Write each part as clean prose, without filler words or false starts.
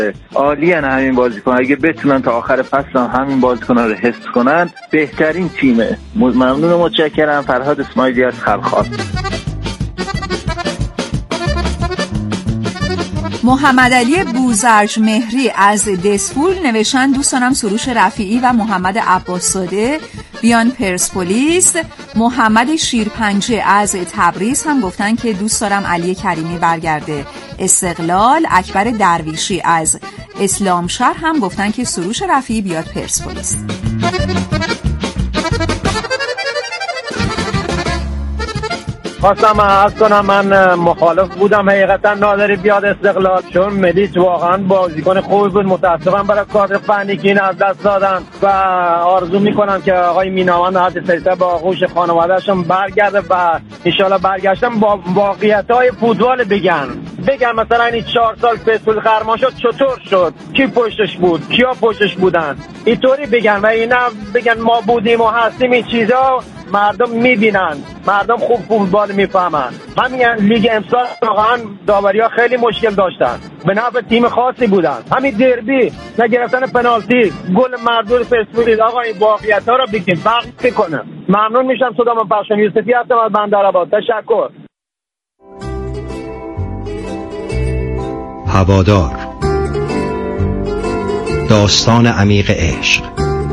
عالیه همین بازیکن، اگه بتونن تا آخر فصل همین بازیکن‌ها رو حفظ کنن بهترین تیمه. ممنون و متشکرم. فرهاد اسماعیلی از خلخال. محمد علی بوزرج مهری از دسفول نوشتن دوستانم سروش رفیعی و محمد عباس‌زاده بیان پرسپولیس. محمد شیرپنجه از تبریز هم گفتن که دوست دارم علی کریمی برگرده استقلال. اکبر درویشی از اسلامشهر هم گفتن که سروش رفیعی بیاد پرسپولیس. خواستم عرض کنم من مخالف بودم حقیقتا نادری بیاد استقلال، چون ملیچ واقعا بازیکن خوبی بود. متاسفم برای کادر فنی که این از دست دادن و آرزو میکنم که آقای میناوند حد سریعتر با آغوش خانواده‌شون برگرده و انشالله برگشتن با واقعیت‌های فوتبال بگن مثلا این 4 سال فصل خرما شد چطور شد، کی پشتش بود، کیا پشتش بودن، اینطوری بگن و اینا بگن ما بودیم و هستیم. این چیزا مردم میبینن، مردم خوب فوتبال میفهمن. همین لیگ امسال واقعا داوری‌ها خیلی مشکل داشتن، به نفع تیم خاصی بودن. همین دربی نگرفتن پنالتی، گل مردود پرسپولیس، آقا این واقعیت‌ها رو بگین فرق می‌کنه. ممنون میشم. صدام پخشم یوسفی هستم از بندرآباد. تشکر. هوادار، داستان عمیق عشق،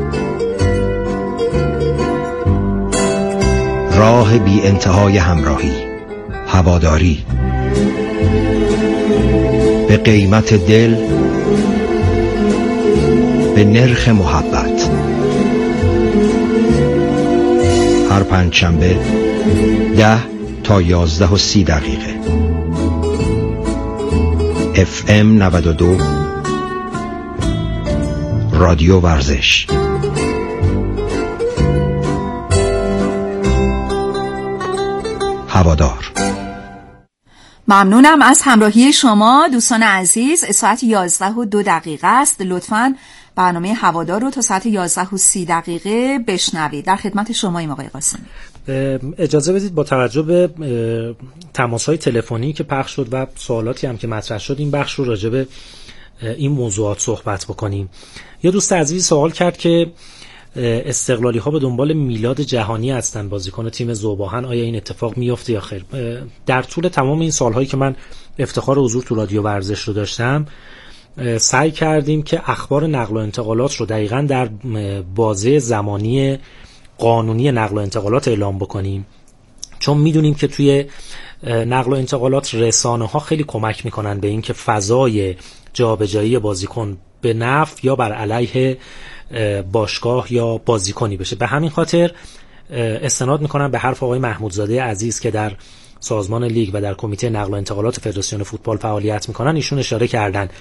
راه بی انتهای همراهی، هواداری به قیمت دل، به نرخ محبت. هر پنجشنبه 10 تا 11:30 FM 92 رادیو ورزش. هوادار. ممنونم از همراهی شما دوستان عزیز. ساعت 11:02 است. لطفاً برنامه هوادار رو تا ساعت 11:30 بشنوید. در خدمت شماییم آقای قاسمی. اجازه بدید با توجه به تماس‌های تلفنی که پخش شد و سوالاتی هم که مطرح شد این بخش رو راجع به این موضوعات صحبت بکنیم. یه دوست عزیزی سوال کرد که استقلالی ها به دنبال میلاد جهانی هستن، بازیکن تیم ذوب‌آهن، آیا این اتفاق میفته یا خیر؟ در طول تمام این سالهایی که من افتخار حضور تو رادیو ورزش رو داشتم سعی کردیم که اخبار نقل و انتقالات رو دقیقاً در بازه زمانی قانونی نقل و انتقالات اعلام بکنیم، چون میدونیم که توی نقل و انتقالات رسانه ها خیلی کمک میکنن به این که فضای جابجایی بازیکن به نفع یا بر علیه باشگاه یا بازیکنی بشه. به همین خاطر استناد میکنم به حرف آقای محمودزاده عزیز که در سازمان لیگ و در کمیته نقل و انتقالات فدراسیون فوتبال فعالیت میکنن. ایشون اشاره کردن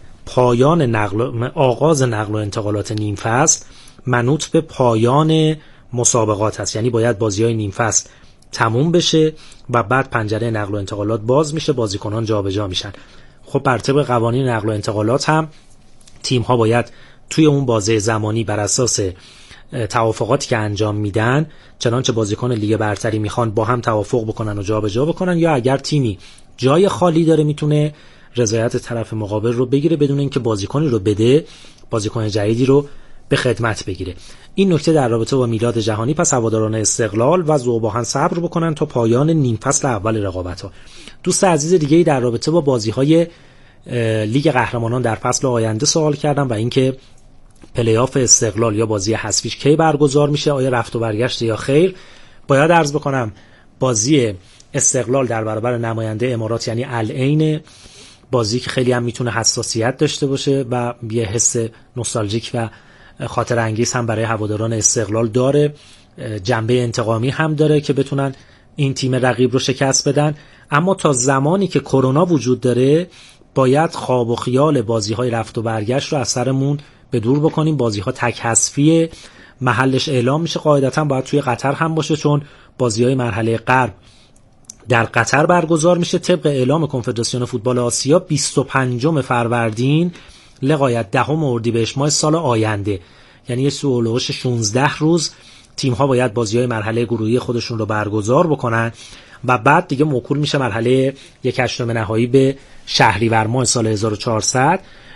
آغاز نقل و انتقالات نیم فصل منوط به پایان مسابقات هست، یعنی باید بازی‌های نیم فصل تموم بشه و بعد پنجره نقل و انتقالات باز میشه، بازیکنان جابجا میشن. خب بر طبق قوانین نقل و انتقالات هم تیم‌ها باید توی اون بازه زمانی بر اساس توافقاتی که انجام میدن، چنانچه بازیکن لیگ برتری میخوان با هم توافق بکنن و جابجا بکنن، یا اگر تیمی جای خالی داره میتونه رضایت طرف مقابل رو بگیره بدون اینکه بازیکنی رو بده، بازیکن جدیدی رو به خدمت بگیره. این نکته در رابطه با میلاد جهانی. پس هواداران استقلال و ذوب‌آهن صبر بکنن تا پایان نیم فصل اول رقابت‌ها. دوست عزیز دیگه‌ای در رابطه با بازی‌های لیگ قهرمانان در فصل آینده سوال کردم و اینکه پلی‌آف استقلال یا بازی حذفیش کی برگزار میشه، آیا رفت و برگشت یا خیر. باید عرض بکنم بازی استقلال در برابر نماینده امارات یعنی العین، بازی که خیلی هم میتونه حساسیت داشته باشه و یه حس نوستالژیک و خاطر انگیز هم برای هواداران استقلال داره، جنبه انتقامی هم داره که بتونن این تیم رقیب رو شکست بدن. اما تا زمانی که کرونا وجود داره باید خواب و خیال بازی‌های رفت و برگشت رو از سرمون به دور بکنیم. بازی‌ها تک حذفی، محلش اعلام میشه، قاعدتاً باید توی قطر هم باشه چون بازی‌های مرحله غرب در قطر برگزار میشه. طبق اعلام کنفدراسیون فوتبال آسیا 25 فروردین لغایت 10 اردیبهشت ماه سال آینده، یعنی سولوش 16 روز تیم‌ها باید بازی‌های مرحله گروهی خودشون رو برگزار بکنن و بعد دیگه موکول میشه مرحله 1/8 نهایی به شهریور ماه سال 1400.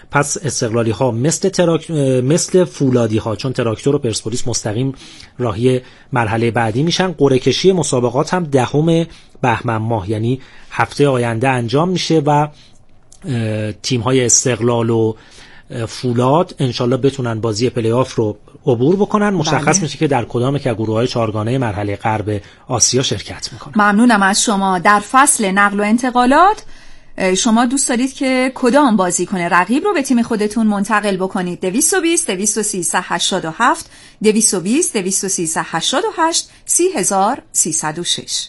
پس استقلالی ها مثل فولادی ها، چون تراکتور و پرسپولیس مستقیم راهی مرحله بعدی میشن. قرعه کشی مسابقات هم 10 بهمن ماه یعنی هفته آینده انجام میشه و تیم های استقلال و فولاد انشالله بتونن بازی پلی آف رو عبور بکنن. مشخص میشه که در کدام که گروه‌های 4گانه مرحله غرب آسیا شرکت میکنن. ممنونم از شما. در فصل نقل و انتقالات شما دوست دارید که کدام بازیکن رقیب رو به تیم خودتون منتقل بکنید؟ 220 213 87 220 213 88 30306.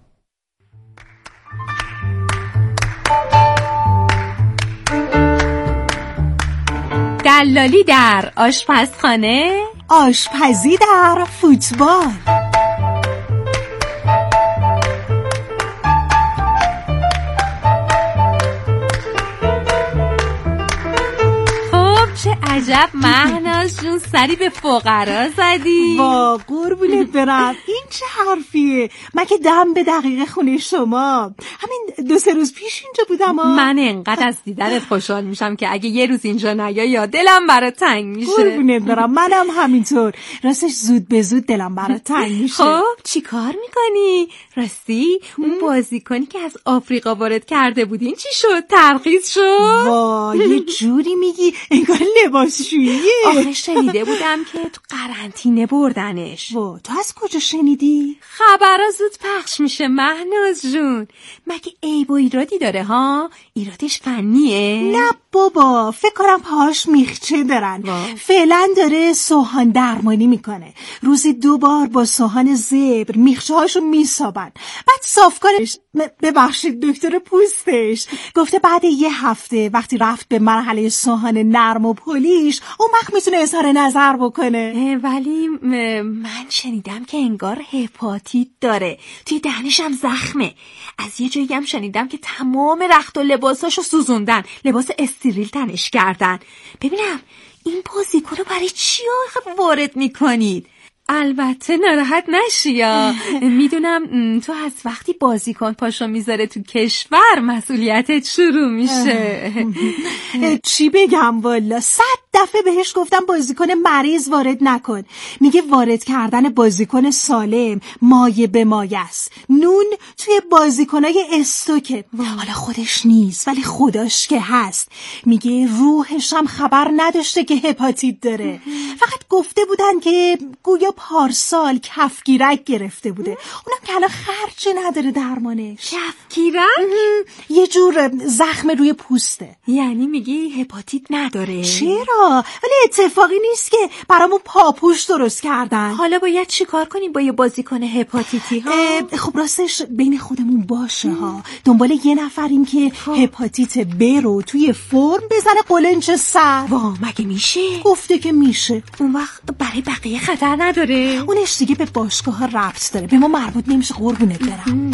دلالی در آشپزخانه، آشپزی در فوتبال. چه عجب مهناز جون، سری به فقرا زدی. وا قربونت برم، این چه حرفیه؟ من که دم به دقیقه خونه شما، همین 2-3 روز پیش اینجا بودم. من انقدر از دیدنت خوشحال میشم که اگه یه روز اینجا نیای یا دلم برات تنگ میشه. قربونت برم، منم همینطور، راستش زود به زود دلم برات تنگ میشه. خب چی کار میکنی؟ راستی اون بازیکنی که از آفریقا وارد کرده بودین چی شد؟ ترخیص شد؟ وا یه جوری میگی انگار لباسشوییه. آخه شنیده بودم که تو قرنطینه بردنش. وا تو از کجا شنیدی؟ خبرها زود پخش میشه مهناز جون. مگه عیب و ایرادی داره ها؟ ایرادش فنیه؟ نه بابا، فکر کنم پاهاش میخچه دارن. فعلا داره سوهان درمانی میکنه، روزی 2 بار با سوهان زبر میخچه هاشو میسابن، بعد صافکارش ببخشید دکتر پوستش گفته بعد 1 هفته وقتی رفت به مرحله سوهان نرم و پولیش اون وقت میتونه اظهار نظر بکنه. ولی من شنیدم که انگار هپاتیت داره، توی دهنش هم زخمه. از یه جایی هم شنیدم که تمام رخت و لباساشو سوزوندن، لباس استریل تنش کردن. ببینم این بازیکن رو برای چی وارد میکنید؟ البته ناراحت نشیا، میدونم تو از وقتی بازیکن پاشو میذاره تو کشور مسئولیتت شروع میشه. چی بگم والا، 100 دفعه بهش گفتم بازیکن مریض وارد نکن. میگه وارد کردن بازیکن سالم مایه به مایه است. نون توی بازیکنای استوکه. حالا خودش نیست ولی خداش که هست. میگه روحش هم خبر نداشته که هپاتیت داره. فقط گفته بودن که گویا پارسال کفگیرک گرفته بوده، اونم که الان خرچی نداره درمانش. کفگیرک؟ یه جور زخم روی پوسته. یعنی میگی هپاتیت نداره؟ چرا؟ ولی اتفاقی نیست که برامون پاپوش درست کردن. حالا باید چی کار کنیم با یه بازیکن هپاتیتی ها؟ خب راستش بین خودمون باشه ها، دنبال یه نفریم که هپاتیت ب رو توی فرم بزنه قلنج سر. وا مگه میشه؟ گفته که میشه. اون وقت برای بقیه خطر نداره؟ اونش دیگه به باشگاه ها ربط داره، به ما مربوط نمیشه قربونت برم.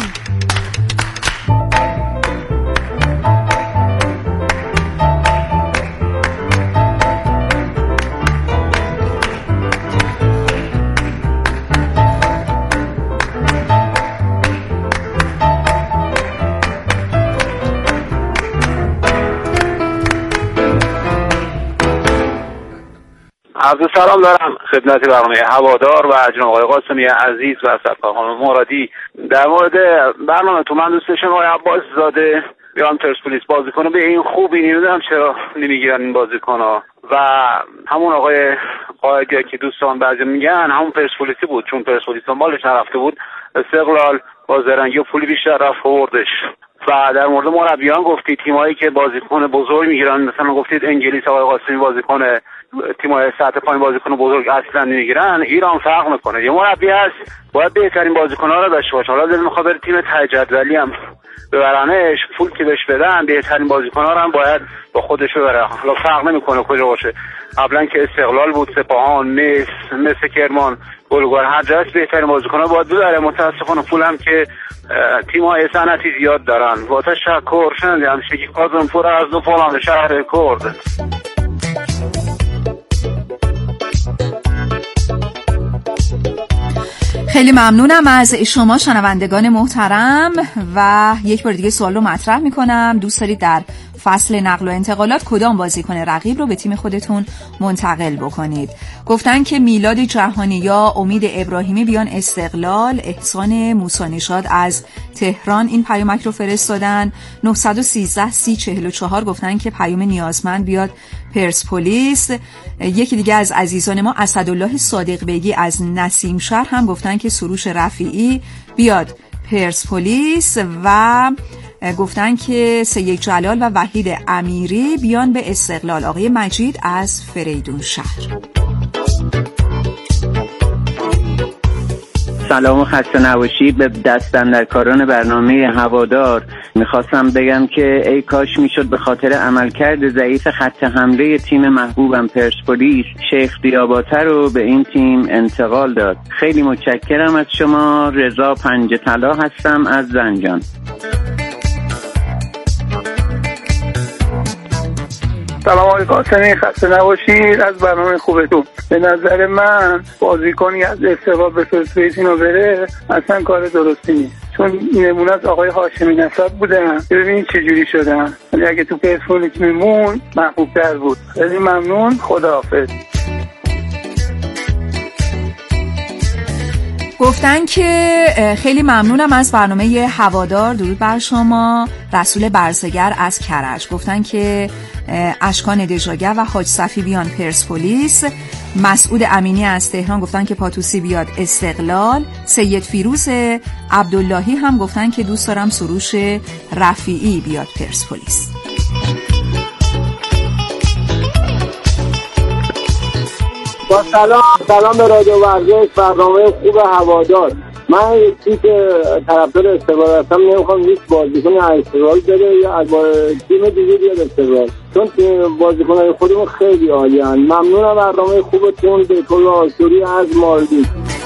عرض سلام دارم خدمت برنامه هوادار و جناب آقای قاسمی عزیز و سرکار خانم مرادی. در مورد برنامه تو من دوست داشتم آقای عباس زاده بیان پرسپولیس بازیکن به این خوبی نمیدونم چرا نمیگیرن این بازیکن‌ها و همون آقای قائدی که دوستان بعضی میگن همون پرسپولیسی بود، چون پرسپولیس مالش نرفته بود استقلال با زرنگی و پولی بیشتر رفت آوردش. و در مورد مربیان گفتید تیمایی که بازیکن بزرگ میگیرن، مثلا گفتید انگلیس آقای قاسمی بازیکن تیمای سطح پایین بازیکن بزرگ اصلا نمیگیرن. ایران فرق میکنه، یه مربی هست باید بهترین بازیکن‌ها رو داشته باشه. حالا دلم میخواد بره تیم ته جدولی هم ببرنش، پول که بهش بدن بهترین بازیکن‌ها رو هم باید با خودش ببره. حالا فرق نمیکنه کجا باشه، قبلا که استقلال بود، سپاهان، مثل کرمان، گلگار، هر جاش بهترین بازیکن‌ها باید ببره. متاسفانه پول هم که تیم‌های صنعتی زیاد دارن. با تشکر. شنیدم شکی کاظم پور از دو فلان شهر کرد. خیلی ممنونم از شما شنوندگان محترم و یک بار دیگه سوال رو مطرح میکنم. دوست دارید در فصل نقل و انتقالات کدام بازیکن رقیب رو به تیم خودتون منتقل بکنید. گفتن که میلاد جهانی یا امید ابراهیمی بیان استقلال، احسان موسی نژاد از تهران این پیامک رو فرستادن. 913 3044 گفتن که پیام نیازمند بیاد پرسپولیس. یکی دیگه از عزیزان ما اسدالله صادق بیگی از نسیم شهر هم گفتن که سروش رفیعی بیاد پرسپولیس و گفتن که سید جلال و وحید امیری بیان به استقلال. آقای مجید از فریدون شهر. سلام و خسته نباشید به دست‌اندرکاران برنامه هوادار. میخواستم بگم که ای کاش میشد به خاطر عملکرد ضعیف خط حمله تیم محبوبم پرسپولیس شیخ دیاباته رو به این تیم انتقال داد. خیلی متشکرم از شما. رضا پنج طلا هستم از زنجان. سلام آقای قاسمی، خسته نباشید از برنامه خوبتون. به نظر من بازیکنی از استقلال به پرسپولیس اینو بره اصلا کار درستی نیست، چون نمونه از آقای هاشمی نسب بودن. ببینید چه جوری شدن، ولی اگه تو پرسپولیس میمون محبوب‌تر بود. خیلی ممنون، خداحافظ. گفتن که خیلی ممنونم از برنامه هوادار. درود بر شما. رسول برزگر از کرج گفتن که اشکان دژاگر و حاج صفی بیان پرسپولیس. مسعود امینی از تهران گفتن که پاتوسی بیاد استقلال. سید فیروز عبداللهی هم گفتن که دوست دارم سروش رفیعی بیاد پرسپولیس. با سلام به رادیو ورزش، برنامه خوب هوادار. من یک طرفدار استقلال هستم، نمیخوام هیچ بازیکنی از استقلال بره یا از تیم دیگه بیاد استقلال، چون بازیکن‌های خودمون خیلی عالی‌ان. ممنونم برنامه خوبتون. به کل آشوری از مالدی.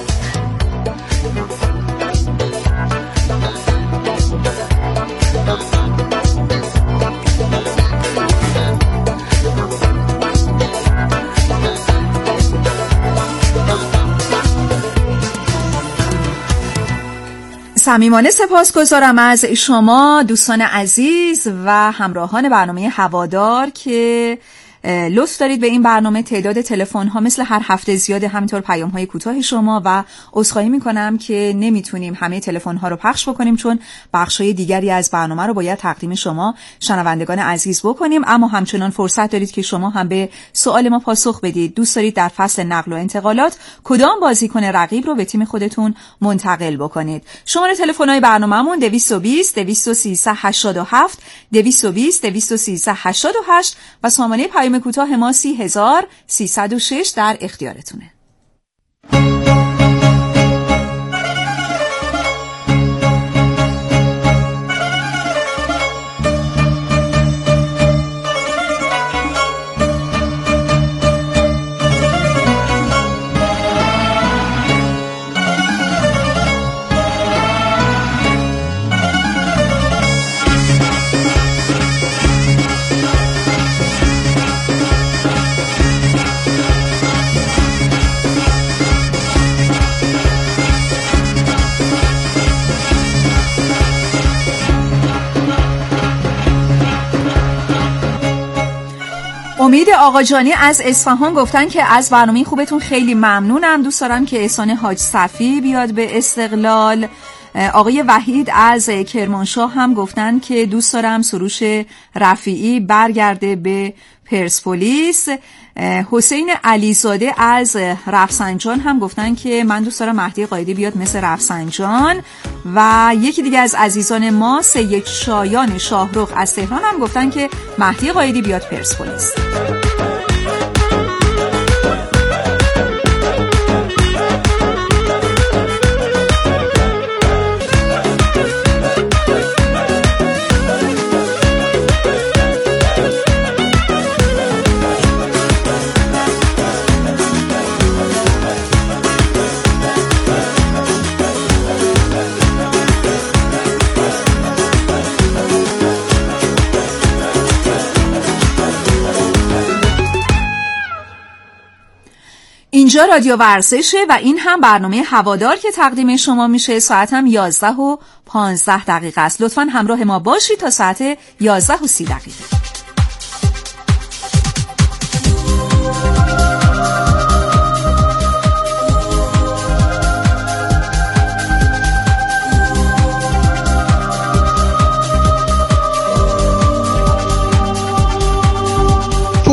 صمیمانه سپاسگزارم از شما دوستان عزیز و همراهان برنامه هوادار که لطف دارید به این برنامه. تعداد تلفن ها مثل هر هفته زیاده، همینطور پیام های کوتاه شما و عذرخواهی میکنم که نمیتونیم همه تلفن ها رو پخش بکنیم، چون بخش های دیگری از برنامه رو باید تقدیم شما شنوندگان عزیز بکنیم. اما همچنان فرصت دارید که شما هم به سوال ما پاسخ بدید. دوست دارید در فصل نقل و انتقالات کدام بازیکن رقیب رو به تیم خودتون منتقل بکنید؟ شماره تلفن های برنامه‌مون 220 213 87 220 213 88 و سامانه پیام کوتاه ما 30306 در اختیارتونه. امید آقاجانی از اصفهان گفتن که از برنامه خوبتون خیلی ممنونم. دوست دارم که احسان حاج صفی بیاد به استقلال. آقای وحید از کرمانشاه هم گفتن که دوست دارم سروش رفیعی برگرده به پرسپولیس. حسین علیزاده از رفسنجان هم گفتن که من دوست دارم مهدی قائدی بیاد مثل رفسنجان. و یکی دیگه از عزیزان ما سید شایان شاهرخ از تهران هم گفتن که مهدی قائدی بیاد پرسپولیس. اینجا رادیو ورزشه و این هم برنامه هوادار که تقدیم شما میشه. ساعت هم 11:15 است. لطفاً همراه ما باشید تا ساعت 11:30.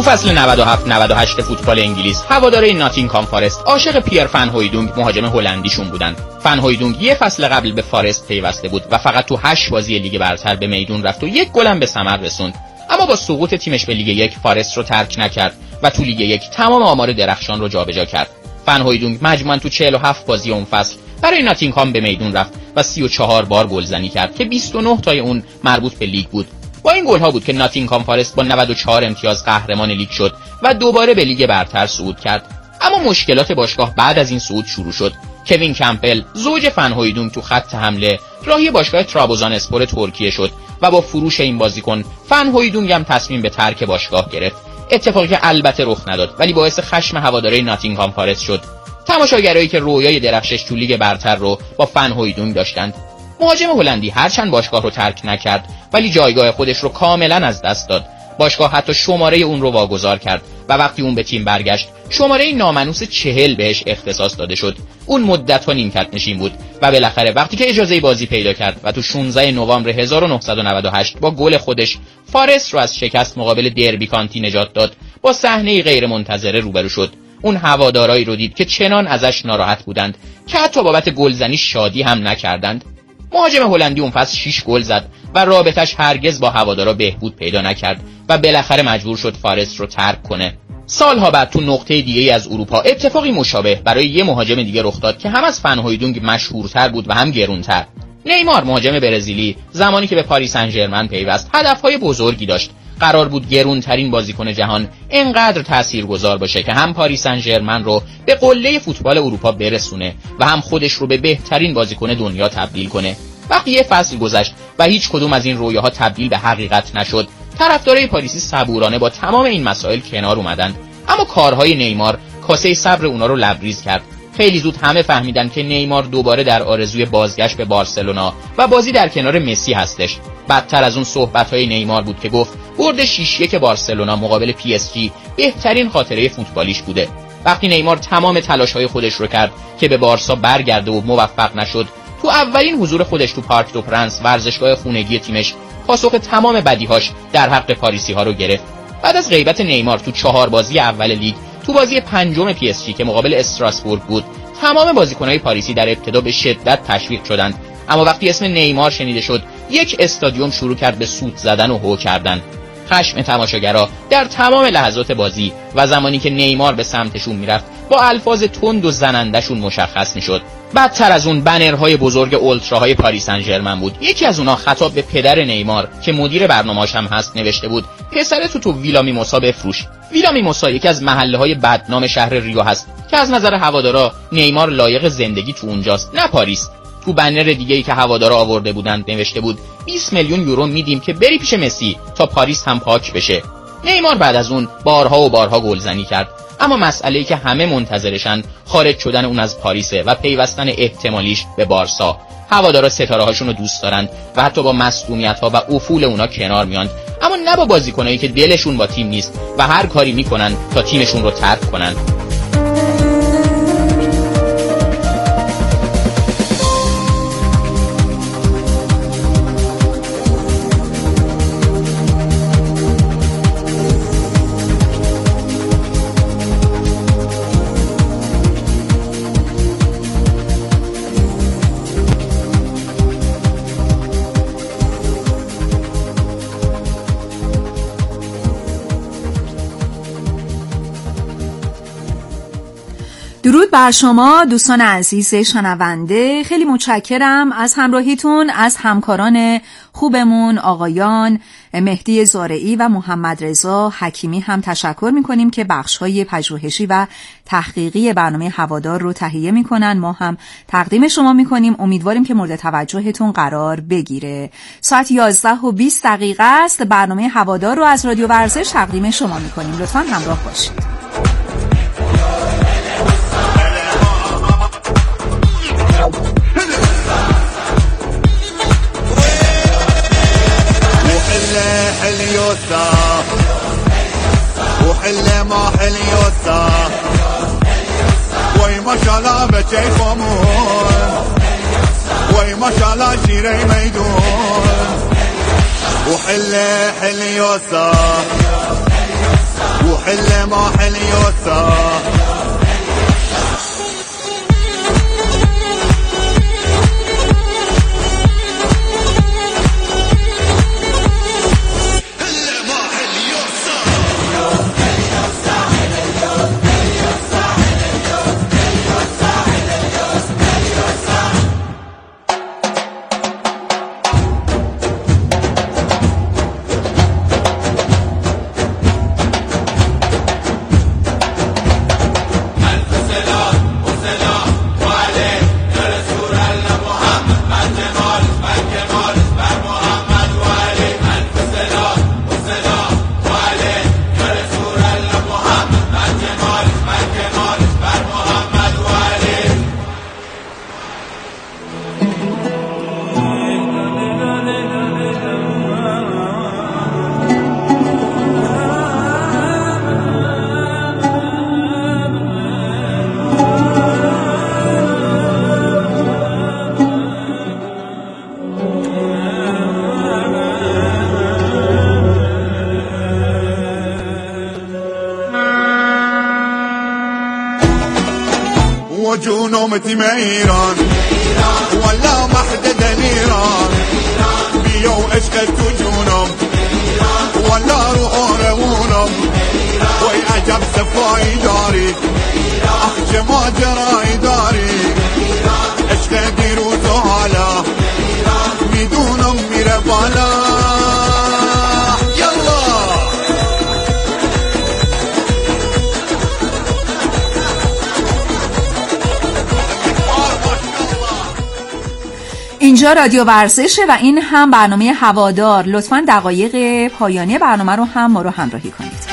فصل 97-98 فوتبال انگلیس هواداری ناتینگهام فارست عاشق پیر فن هویدونگ مهاجم هلندیشون بودن. فن هویدونگ یه فصل قبل به فارست پیوسته بود و فقط تو 8 بازی لیگ برتر به میدون رفت و 1 گل هم به ثمر رسوند. اما با سقوط تیمش به لیگ 1 فارست رو ترک نکرد و تو لیگ 1 تمام آمار درخشان رو جابجا کرد. فن هویدونگ مجموعاً تو 47 بازی اون فصل برای ناتینگهام به میدون رفت و 34 بار گلزنی کرد که 29 تای اون مربوط به لیگ بود. با این گل‌ها بود که ناتینگهام فارست با 94 امتیاز قهرمان لیگ شد و دوباره به لیگ برتر صعود کرد. اما مشکلات باشگاه بعد از این صعود شروع شد. کوین کمپل زوج فن هویدونگ تو خط حمله راهی باشگاه ترابزانسپور ترکیه شد و با فروش این بازیکن فن هویدونگ هم تصمیم به ترک باشگاه گرفت. اتفاقی که البته رخ نداد ولی باعث خشم هواداری ناتینگهام فارست شد. تماشاگرایی که رویای درخشش تو لیگ برتر رو با فن هویدونگ داشتند. مهاجم هلندی هرچند باشگاه رو ترک نکرد ولی جایگاه خودش رو کاملا از دست داد. باشگاه حتی شماره اون رو واگذار کرد و وقتی اون به تیم برگشت شماره نامانوس 40 بهش اختصاص داده شد. اون مدت‌ها نیمکت نشین بود و بالاخره وقتی که اجازه بازی پیدا کرد و تو 16 نوامبر 1998 با گل خودش فارست رو از شکست مقابل دربی کانتی نجات داد، با صحنه‌ای غیر منتظره روبرو شد. اون هوادارایی رو دید که چنان ازش ناراحت بودند که حتی بابت گلزنی شادی هم نکردند. مهاجم هلندی اون فصل 6 گل زد و رابطش هرگز با هوادارا بهبود پیدا نکرد و بالاخره مجبور شد فارست رو ترک کنه. سالها بعد تو نقطه دیگه‌ای از اروپا اتفاقی مشابه برای یه مهاجم دیگه رخ داد که هم از فن هویدونگ مشهورتر بود و هم گرونتر. نیمار مهاجم برزیلی زمانی که به پاریس سن ژرمن پیوست هدفهای بزرگی داشت. قرار بود گرونترین بازیکن جهان اینقدر تاثیرگذار باشه که هم پاریس سن ژرمن رو به قله فوتبال اروپا برسونه و هم خودش رو به بهترین بازیکن دنیا تبدیل کنه. وقتی یه فصل گذشت و هیچ کدوم از این رویاها تبدیل به حقیقت نشد، طرفدارای پاریسی صبورانه با تمام این مسائل کنار اومدن. اما کارهای نیمار کاسه صبر اونا رو لبریز کرد. خیلی زود همه فهمیدن که نیمار دوباره در آرزوی بازگشت به بارسلونا و بازی در کنار مسی هستش. بدتر از اون صحبت‌های نیمار بود که گفت برد 6-1 بارسلونا مقابل پی اس جی بهترین خاطره فوتبالیش بوده. وقتی نیمار تمام تلاش‌های خودش رو کرد که به بارسا برگرده و موفق نشد، تو اولین حضور خودش تو پارک دو پرنس ورزشگاه خونگی تیمش پاسخ تمام بدیهاش در حق پاریسی‌ها رو گرفت. بعد از غیبت نیمار تو 4 بازی اول لیگ، تو بازی پنجم پی اس جی که مقابل استراسبورگ بود، تمام بازیکن‌های پاریسی در ابتدا به شدت تشویق شدند. اما وقتی اسم نیمار شنیده شد، یک استادیوم شروع کرد به سوت زدن و هو کردن. خشم تماشاگرها در تمام لحظات بازی و زمانی که نیمار به سمتشون میرفت با الفاظ تند و زنندشون مشخص میشد. بدتر از اون بنرهای بزرگ اولتراهای پاریس سن ژرمن بود. یکی از اونها خطاب به پدر نیمار که مدیر برنامه‌اش هم هست نوشته بود: پسرتو تو ویلا میموسا بفروش. ویلا میموسا یکی از محله‌های بدنام شهر ریو هست که از نظر هوادارا نیمار لایق زندگی تو اونجاست، نه پاریس. تو بنر دیگه‌ای که هوادارا آورده بودند نوشته بود 20 میلیون یورو میدیم که بری پیش مسی تا پاریس هم پاک بشه. نیمار بعد از اون بارها و بارها گلزنی کرد، اما مسئله‌ای که همه منتظرشن خارج شدن اون از پاریسه و پیوستن احتمالیش به بارسا. هوادارا ستاره‌هاشون رو دوست دارن و حتی با مصدومیت‌ها و افول اونا کنار میان، اما نه با بازیکنایی که دلشون با تیم نیست و هر کاری میکنن تا تیمشون رو ترک کنن. درود بر شما دوستان عزیز شنونده، خیلی متشکرم از همراهیتون. از همکاران خوبمون آقایان مهدی زارعی و محمد رضا حکیمی هم تشکر میکنیم که بخش‌های پژوهشی و تحقیقی برنامه هوادار رو تهیه میکنن. ما هم تقدیم شما میکنیم. امیدواریم که مورد توجهتون قرار بگیره. ساعت 11:20 است. برنامه هوادار رو از رادیو ورزش تقدیم شما میکنیم. لطفاً همراه باشید. حليوسا وحل ما حليوسا وي ما شاء الله بكيفمون وي ما شاء الله شيري ميدون وحل حليوسا ماحل يوسف وجونهم تيم ايران ولا محدد الايران بيو عشقت وجونهم ولا روحونهم وي عجب صفاي داري اخ ما جراي داري عشق دیروز و حالا میدونم میره بالا اینجا رادیو ورزشه و این هم برنامه هوادار. لطفاً دقایق پایانی برنامه رو هم ما رو همراهی کنید.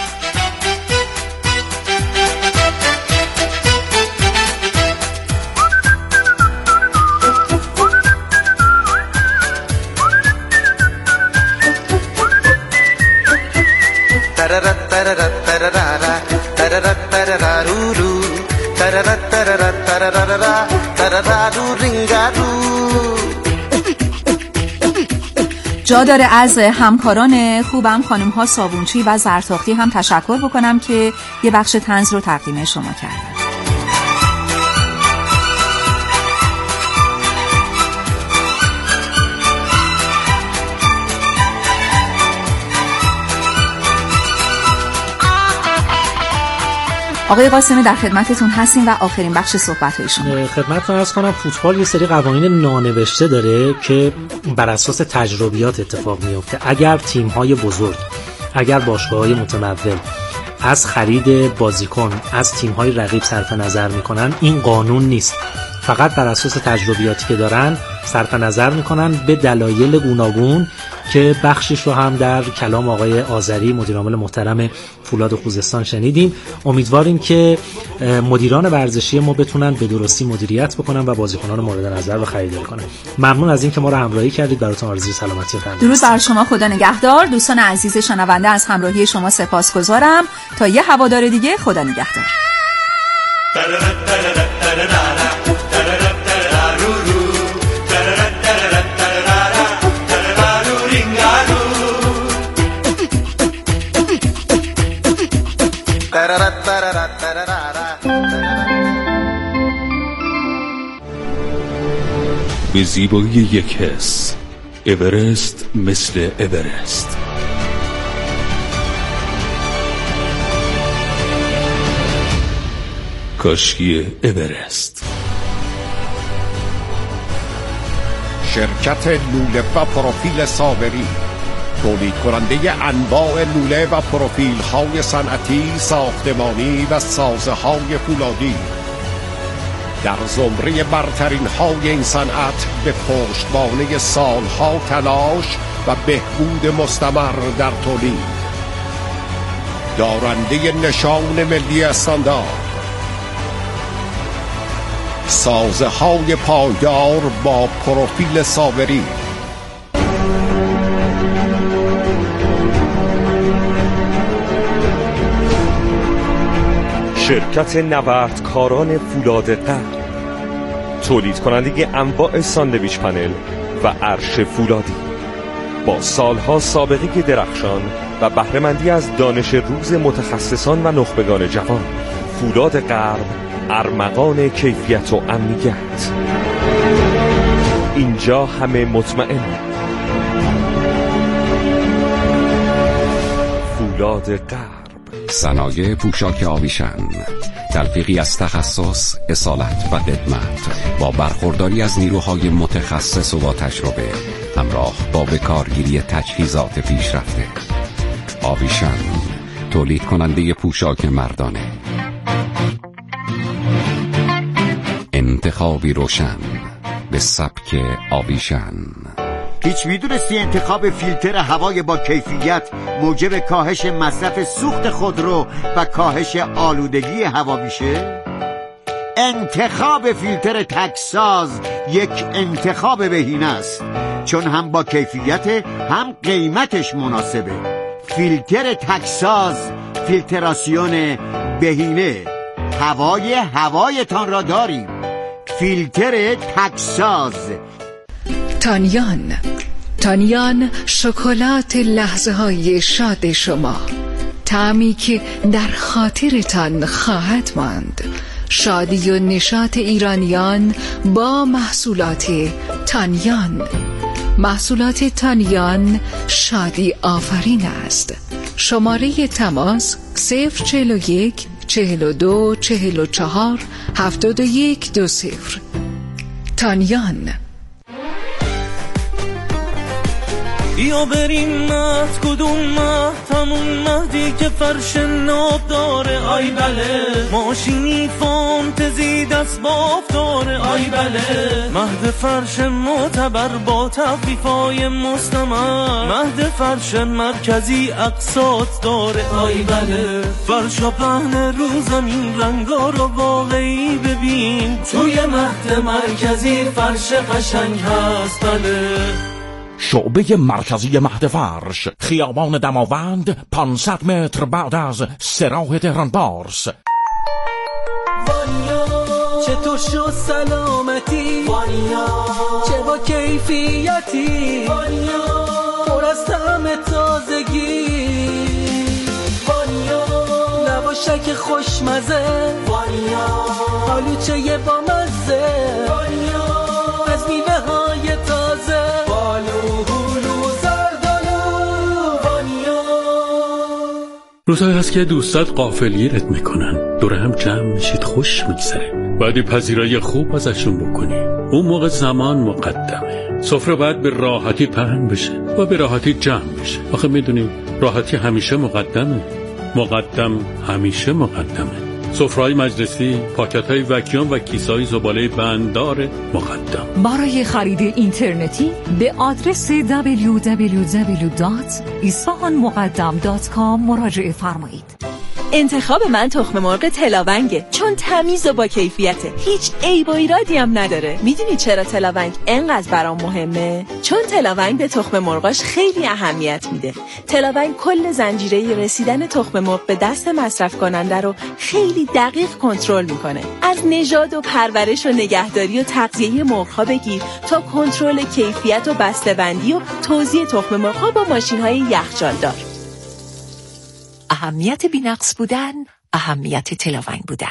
جا داره از همکاران خوبم خانم‌ها صابونچی و زرتاختی هم تشکر بکنم که یه بخش طنز رو تقدیم شما کردن. آقای قاسمی در خدمتتون هستیم و آخرین بخش صحبت‌های شما. خدمتتون عرض کنم فوتبال یه سری قوانین نانوشته داره که بر اساس تجربیات اتفاق میفته. اگر تیم‌های بزرگ، اگر باشگاه‌های متمول از خرید بازیکن از تیم‌های رقیب صرف نظر میکنن، این قانون نیست. فقط بر اساس تجربیاتی که دارن صرف نظر میکنن به دلایل گوناگون که بخشش رو هم در کلام آقای آذری مدیر عامل محترم فولاد خوزستان شنیدیم. امیدواریم که مدیران ورزشی ما بتونن به درستی مدیریت بکنن و بازیکنان مورد نظر رو خریداری کنن. ممنون از این که ما رو همراهی کردید. براتون آرزوی سلامتی و تندرستی. درود بر شما. خدا نگهدار. دوستان عزیز شنونده از همراهی شما سپاسگزارم. تا یه هوادار دیگه، خدا نگهدار. به زیبایی یک حس، اورست مثل اورست. کاشکی اورست. شرکت لوله و پروفیل صابری، تولید کننده انواع لوله و پروفیل های صنعتی، ساختمانی و سازه های فولادی، در زمره برترین های این صنعت به پشتوانه سالها تلاش و بهبود مستمر در تولید، دارنده نشان ملی استاندارد، سازه های پایدار با پروفیل صابری. شرکت نوردکاران فولاد قرن، تولید کننده انواع ساندویچ پنل و عرش فولادی، با سالها سابقه درخشان و بهره‌مندی از دانش روز متخصصان و نخبگان جوان. فولاد غرب، ارمغان کیفیت و امنیت. اینجا همه مطمئن. فولاد غرب. صنایع پوشاک آویشن، تلفیقی از تخصص، اصالت و خدمت با برخورداری از نیروهای متخصص و با تجربه، همراه با بکارگیری تجهیزات پیشرفته. آویشن، تولید کننده پوشاک مردانه. انتخابی روشن به سبک آویشن. هیچ میدونستی انتخاب فیلتر هوای با کیفیت موجب کاهش مصرف سوخت خودرو و کاهش آلودگی هوا میشه؟ انتخاب فیلتر تکساز یک انتخاب بهینه است، چون هم با کیفیت هم قیمتش مناسبه. فیلتر تکساز، فیلتراسیون بهینه. هوایتان را داریم. فیلتر تکساز. تانیان شکلات لحظه های شاد شما، طعمی که در خاطرتان خواهد ماند. شادی و نشاط ایرانیان با محصولات تانیان. محصولات تانیان شادی آفرین است. شماره تماس 041 42 44 7120. تانیان. یا بریم مهد، کدوم مهد؟ همون مهدی که فرش ناب داره. آی بله، ماشینی فانتزی دست باف داره. آی بله، مهد فرش معتبر با تخفیفای مستمر. مهد فرش مرکزی اقساط داره. آی بله، فرش و پهن رو زمین، رنگا رو واقعی ببین. توی مهد مرکزی فرش قشنگ هست. بله، شعبه مرکزی مهد فرش، خیابان دماوند، 500 متر بعد از سراح تهران پارس. وانیا چطور شد سلامتی؟ وانیا چه با کیفیتی؟ وانیا پر از طعم تازگی. وانیا لواشک خوشمزه. وانیا آلوچه با مزه. وانیا از میوه های تازه. روزایی هست که دوستات غافلگیرت میکنن، دور هم جمع میشید، خوش میگذره، باید پذیرایی خوب ازشون بکنی. اون موقع زمان مقدمه، سفره باید به راحتی پهن بشه و به راحتی جمع بشه. آخه میدونیم راحتی همیشه مقدمه، مقدم همیشه مقدمه. سفره‌های مجلسی، پاکت‌های وکیوم و کیسه‌های زباله بنددار مقدم. برای خرید اینترنتی به آدرس www.isfahanmuqaddam.com مراجعه فرمایید. انتخاب من تخم مرغ تلاونگه، چون تمیز و با کیفیته، هیچ عیب و ایرادی هم نداره. میدونی چرا تلاونگ انقدر برام مهمه؟ چون تلاونگ به تخم مرغاش خیلی اهمیت میده. تلاونگ کل زنجیره رسیدن تخم مرغ به دست مصرف کننده رو خیلی دقیق کنترل میکنه. از نژاد و پرورش و نگهداری و تغذیه مرغ‌ها بگیر تا کنترل کیفیت و بسته‌بندی و توزیع تخم مرغ‌ها با ماشین‌های یخچالدار. اهمیت بی‌نقص بودن، اهمیت تلاونگ بودن.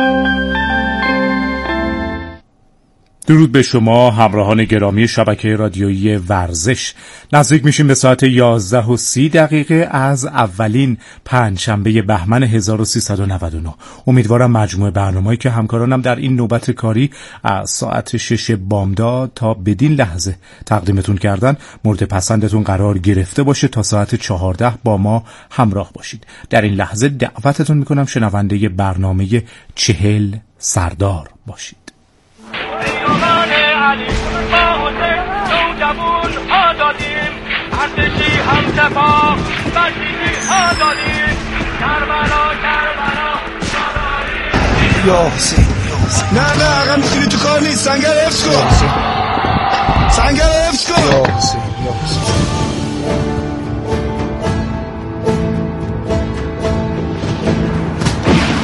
درود به شما همراهان گرامی شبکه رادیویی ورزش. نزدیک میشیم به ساعت 11:30 از اولین پنجشنبه بهمن 1399. امیدوارم مجموع برنامه‌ای که همکارانم در این نوبت کاری از ساعت 6 بامداد تا بدین لحظه تقدیمتون کردن مورد پسندتون قرار گرفته باشه تا ساعت 14 با ما همراه باشید. در این لحظه دعوتتون میکنم شنونده برنامه 40 سردار باشید. یا حسین نه عقب میتونی تو کار نیست. سنگر حفظ کن. سنگر حفظ کن. یا حسین